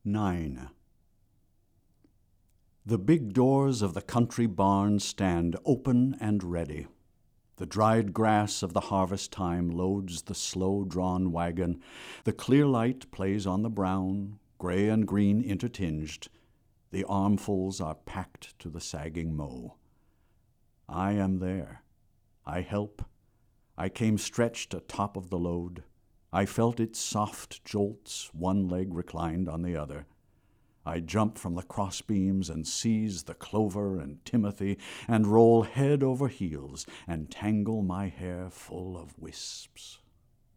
9. The big doors of the country barn stand open and ready. The dried grass of the harvest time loads the slow-drawn wagon. The clear light plays on the brown, gray and green intertinged. The armfuls are packed to the sagging mow. I am there. I help. I came stretched atop of the load. I felt its soft jolts, one leg reclined on the other. I jump from the crossbeams and seize the clover and timothy and roll head over heels and tangle my hair full of wisps.